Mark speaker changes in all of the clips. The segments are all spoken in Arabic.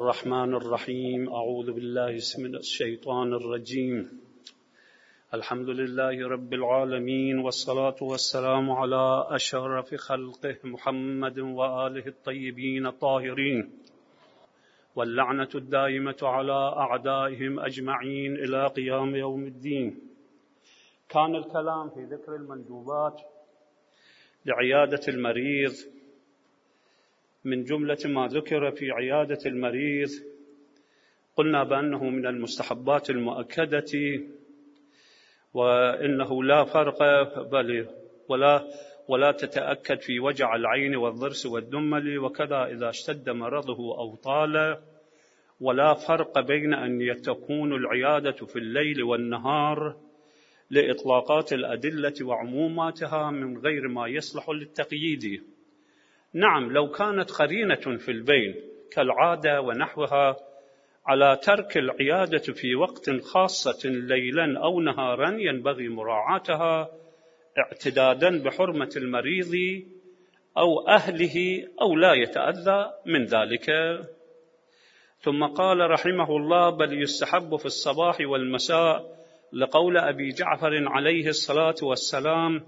Speaker 1: الرحمن الرحيم. أعوذ بالله من الشيطان الرجيم. الحمد لله رب العالمين، والصلاة والسلام على أشرف خلقه محمد وآله الطيبين الطاهرين، واللعنة الدائمة على أعدائهم أجمعين إلى قيام يوم الدين. كان الكلام في ذكر المندوبات لعيادة المريض. من جملة ما ذكر في عيادة المريض قلنا بأنه من المستحبات المؤكدة، وإنه لا فرق ولا تتأكد في وجع العين والضرس والدمل، وكذا إذا اشتد مرضه أو طال، ولا فرق بين أن تكون العيادة في الليل والنهار لإطلاقات الأدلة وعموماتها من غير ما يصلح للتقييد. نعم، لو كانت قرينة في البين كالعادة ونحوها على ترك العيادة في وقت خاصة ليلا أو نهارا ينبغي مراعاتها اعتدادا بحرمة المريض أو أهله أو لا يتأذى من ذلك. ثم قال رحمه الله: بل يستحب في الصباح والمساء، لقول أبي جعفر عليه الصلاة والسلام: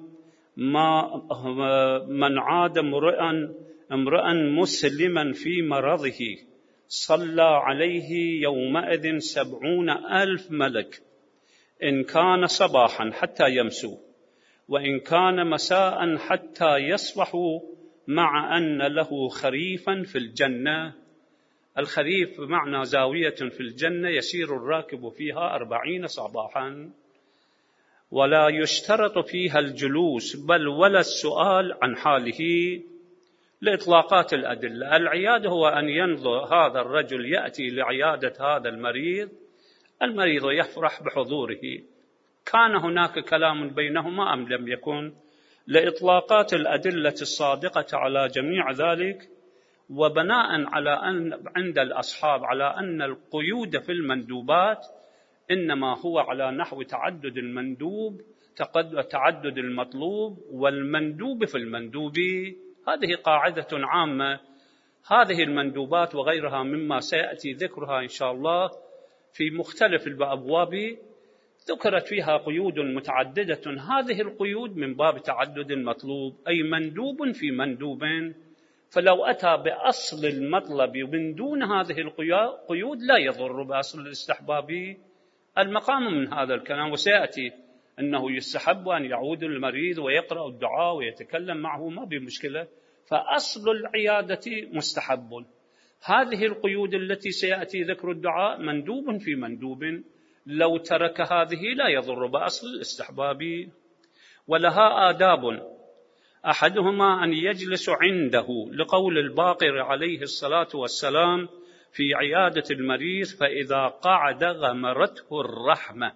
Speaker 1: من عاد امرأ مسلما في مرضه صلى عليه يومئذ 70,000 ملك، إن كان صباحا حتى يمسوا، وإن كان مساء حتى يصبحوا، مع أن له خريفا في الجنة. الخريف بمعنى زاوية في الجنة يسير الراكب فيها 40 صباحا، ولا يشترط فيها الجلوس بل ولا السؤال عن حاله لإطلاقات الأدلة. العيادة هو أن ينظر هذا الرجل يأتي لعيادة هذا المريض يفرح بحضوره. كان هناك كلام بينهما أم لم يكن؟ لإطلاقات الأدلة الصادقة على جميع ذلك، وبناء على أن عند الأصحاب على أن القيود في المندوبات إنما هو على نحو تعدد المندوب تعدد المطلوب والمندوب في المندوب. هذه قاعدة عامة. هذه المندوبات وغيرها مما سيأتي ذكرها إن شاء الله في مختلف الأبواب ذكرت فيها قيود متعددة. هذه القيود من باب تعدد المطلوب، أي مندوب في مندوب، فلو أتى بأصل المطلب من دون هذه القيود لا يضر بأصل الاستحباب. المقام من هذا الكلام، وسيأتي أنه يستحب أن يعود المريض ويقرأ الدعاء ويتكلم معه، ما بمشكلة، فأصل العيادة مستحب. هذه القيود التي سيأتي ذكر الدعاء مندوب في مندوب، لو ترك هذه لا يضر بأصل الاستحباب. ولها آداب، أحدهما أن يجلس عنده، لقول الباقر عليه الصلاة والسلام في عيادة المريض: فإذا قعد غمرته الرحمة.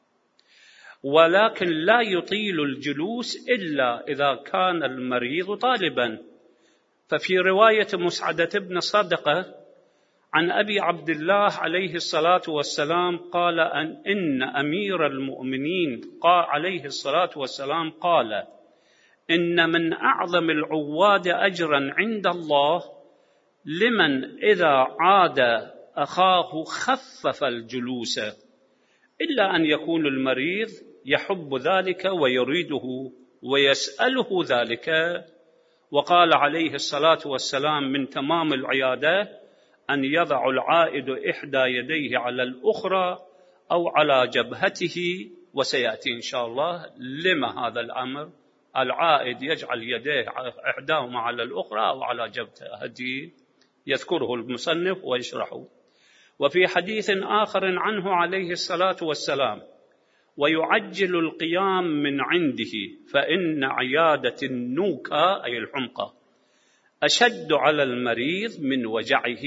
Speaker 1: ولكن لا يطيل الجلوس إلا إذا كان المريض طالبا. ففي رواية مسعدة بن صدقة عن أبي عبد الله عليه الصلاة والسلام قال إن أمير المؤمنين عليه الصلاة والسلام قال: إن من أعظم العواد أجرا عند الله لمن إذا عاد أخاه خفف الجلوس، إلا أن يكون المريض يحب ذلك ويريده ويسأله ذلك. وقال عليه الصلاة والسلام: من تمام العيادة أن يضع العائد إحدى يديه على الأخرى أو على جبهته. وسيأتي إن شاء الله لما هذا الأمر. العائد يجعل يديه إحداهما على الأخرى أو على جبهته، يذكره المصنف ويشرحه. وفي حديث آخر عنه عليه الصلاة والسلام: ويعجل القيام من عنده، فإن عيادة النوكة أي الحمقى أشد على المريض من وجعه.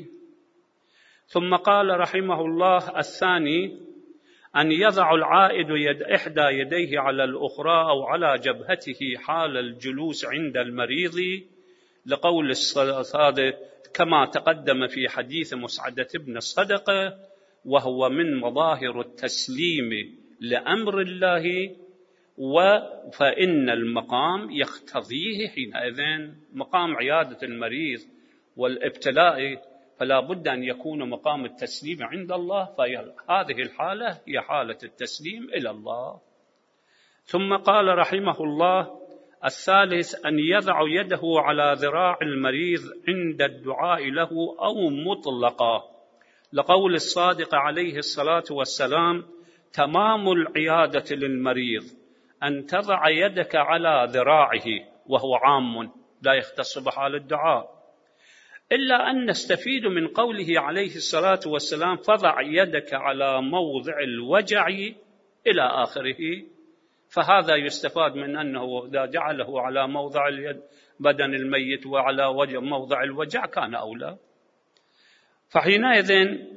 Speaker 1: ثم قال رحمه الله: الثاني أن يضع العائد إحدى يديه على الأخرى أو على جبهته حال الجلوس عند المريض، لقول الصادق كما تقدم في حديث مسعدة بن الصدقة: وهو من مظاهر التسليم لأمر الله، فإن المقام يقتضيه حينئذ. مقام عيادة المريض والابتلاء فلا بد أن يكون مقام التسليم عند الله، فهذه الحالة هي حالة التسليم إلى الله. ثم قال رحمه الله: الثالث أن يضع يده على ذراع المريض عند الدعاء له أو مطلقا، لقول الصادق عليه الصلاة والسلام: تمام العيادة للمريض أن تضع يدك على ذراعه، وهو عام لا يختص بحال الدعاء، إلا أن نستفيد من قوله عليه الصلاة والسلام: فضع يدك على موضع الوجع إلى آخره، فهذا يستفاد من أنه إذا جعله على موضع اليد بدن الميت وعلى موضع الوجع كان أولى. فحينئذ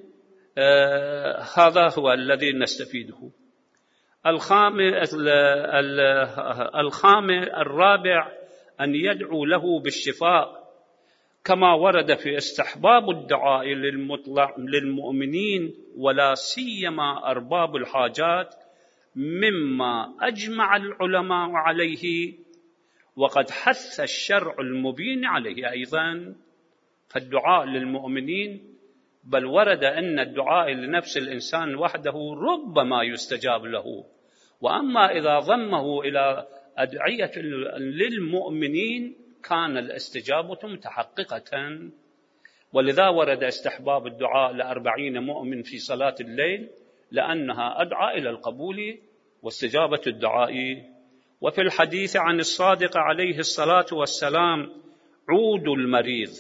Speaker 1: هذا هو الذي نستفيده. الرابع أن يدعو له بالشفاء، كما ورد في استحباب الدعاء للمؤمنين ولا سيما أرباب الحاجات، مما أجمع العلماء عليه وقد حث الشرع المبين عليه أيضا. فالدعاء للمؤمنين، بل ورد أن الدعاء لنفس الإنسان وحده ربما يستجاب له، وأما إذا ضمه إلى أدعية للمؤمنين كان الاستجابة متحققة. ولذا ورد استحباب الدعاء ل40 مؤمن في صلاة الليل، لأنها أدعى إلى القبول واستجابة الدعاء. وفي الحديث عن الصادق عليه الصلاة والسلام: عودوا المريض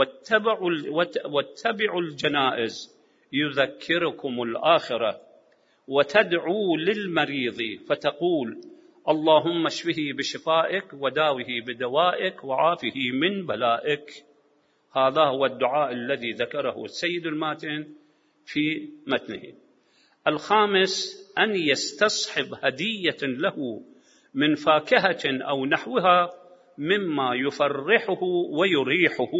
Speaker 1: واتبعوا الجنائز يذكركم الآخرة، وتدعوا للمريض فتقول: اللهم اشفه بشفائك وداوه بدوائك وعافه من بلائك. هذا هو الدعاء الذي ذكره السيد الماتن في متنه. الخامس أن يستصحب هدية له من فاكهة أو نحوها مما يفرحه ويريحه،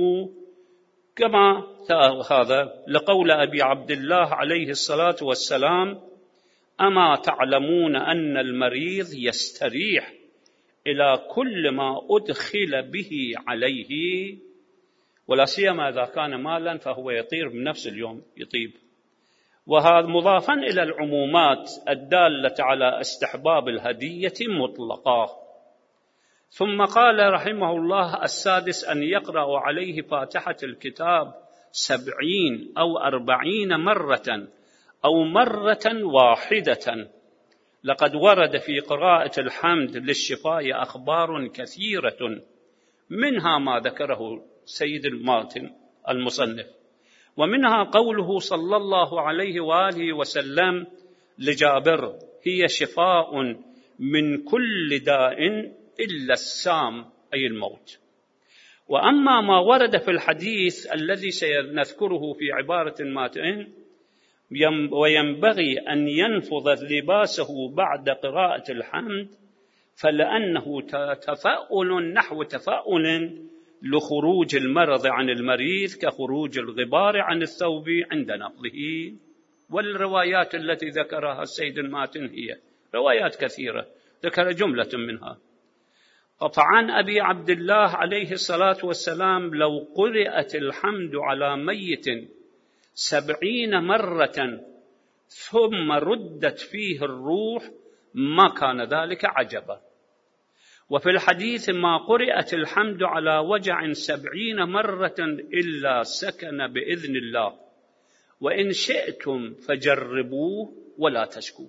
Speaker 1: كما هذا لقول أبي عبد الله عليه الصلاة والسلام: أما تعلمون أن المريض يستريح إلى كل ما أدخل به عليه، ولا سيما إذا كان مالا فهو يطير بنفس اليوم يطيب. وهذا مضافا إلى العمومات الدالة على استحباب الهدية مطلقا. ثم قال رحمه الله: السادس أن يقرأ عليه فاتحة الكتاب 70 أو 40 مرة أو مرة واحدة. لقد ورد في قراءة الحمد للشفاء أخبار كثيرة، منها ما ذكره سيد الماتن المصنف، ومنها قوله صلى الله عليه وآله وسلم لجابر: هي شفاء من كل داء إلا السام، أي الموت. وأما ما ورد في الحديث الذي سنذكره في عبارة الماتن: وينبغي أن ينفض لباسه بعد قراءة الحمد، فلأنه تفاؤل نحو تفاؤل لخروج المرض عن المريض كخروج الغبار عن الثوب عند نفضه. والروايات التي ذكرها السيد الماتن هي روايات كثيرة، ذكر جملة منها. فعن أبي عبد الله عليه الصلاة والسلام: لو قرأت الحمد على ميت 70 مرة ثم ردت فيه الروح ما كان ذلك عجبا. وفي الحديث: ما قرأت الحمد على وجع 70 مرة إلا سكن بإذن الله، وإن شئتم فجربوه ولا تشكوا.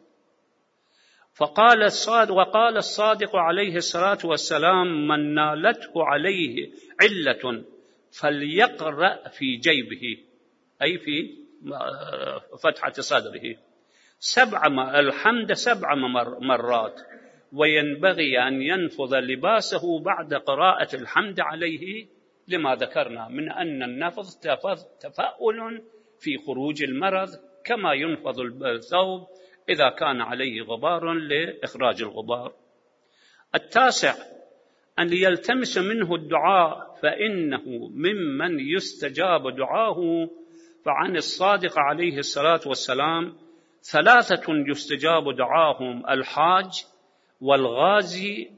Speaker 1: وقال الصادق عليه الصلاة والسلام: من نالته عليه علة فليقرأ في جيبه، أي في فتحة صدره، الحمد 7 مرات، وينبغي أن ينفض لباسه بعد قراءة الحمد عليه، لما ذكرنا من أن النفض تفاؤل في خروج المرض، كما ينفض الثوب إذا كان عليه غبار لإخراج الغبار. التاسع أن يلتمس منه الدعاء، فإنه ممن يستجاب دعاه. فعن الصادق عليه الصلاة والسلام: 3 يستجاب دعاهم: الحاج والغازي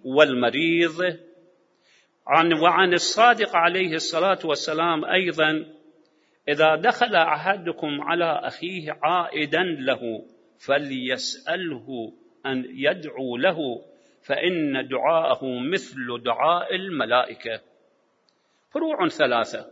Speaker 1: والمريض. وعن الصادق عليه الصلاة والسلام أيضا: إذا دخل أحدكم على أخيه عائدا له فليسأله أن يدعو له فإن دعاءه مثل دعاء الملائكة. فروع 3.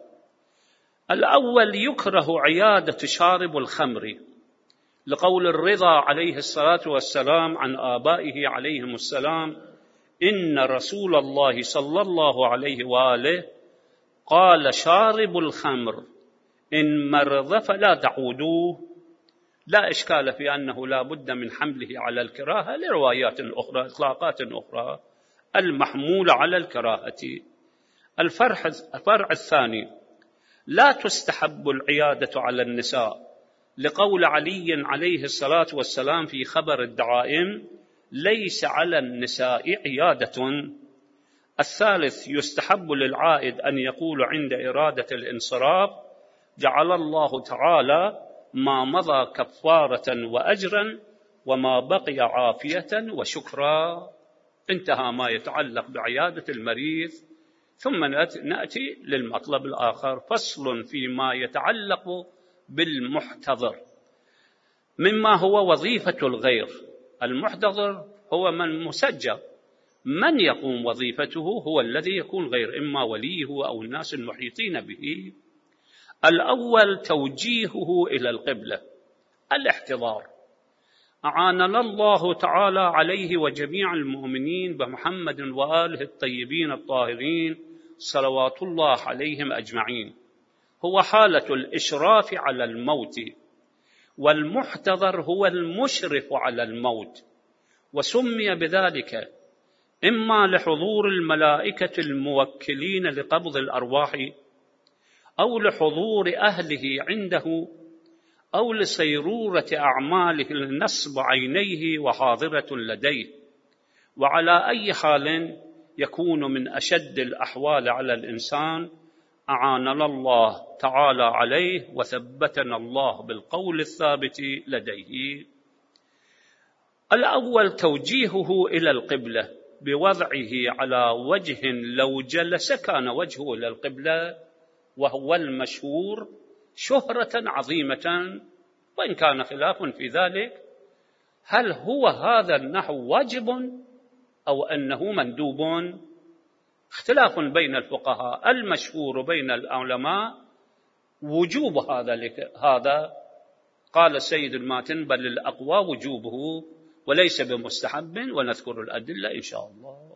Speaker 1: الأول: يكره عيادة شارب الخمر، لقول الرضا عليه الصلاة والسلام عن آبائه عليهم السلام: إن رسول الله صلى الله عليه وآله قال: شارب الخمر إن مرض فلا تعودوه. لا إشكال في أنه لا بد من حمله على الكراهة لروايات أخرى، إطلاقات أخرى المحمولة على الكراهة. الفرع الثاني: لا تستحب العيادة على النساء، لقول علي عليه الصلاة والسلام في خبر الدعائم: ليس على النساء عيادة. الثالث: يستحب للعائد أن يقول عند إرادة الانصراف: جعل الله تعالى ما مضى كفارة وأجرا وما بقي عافية وشكرا. انتهى ما يتعلق بعيادة المريض. ثم نأتي للمطلب الآخر: فصل فيما يتعلق بالمحتضر مما هو وظيفة الغير. المحتضر هو من مسجل، من يقوم وظيفته هو الذي يكون غير، إما وليه أو الناس المحيطين به. الأول: توجيهه إلى القبلة، الاحتضار. أعاننا الله تعالى عليه وجميع المؤمنين بمحمد وآله الطيبين الطاهرين صلوات الله عليهم أجمعين. هو حالة الإشراف على الموت، والمحتضر هو المشرف على الموت، وسمي بذلك إما لحضور الملائكة الموكلين لقبض الأرواح، أو لحضور أهله عنده، أو لصيرورة أعماله لنصب عينيه وحاضرة لديه. وعلى أي حال يكون من أشد الأحوال على الإنسان، أعاننا الله تعالى عليه وثبتنا الله بالقول الثابت لديه. الأول: توجيهه إلى القبلة بوضعه على وجه لو جلس كان وجهه إلى القبلة، وهو المشهور شهرة عظيمة، وإن كان خلاف في ذلك، هل هو هذا النحو واجب أو أنه مندوب؟ اختلاف بين الفقهاء. المشهور بين العلماء وجوب هذا قال سيد الماتن: بل الأقوى وجوبه وليس بمستحب، ونذكر الأدلة إن شاء الله.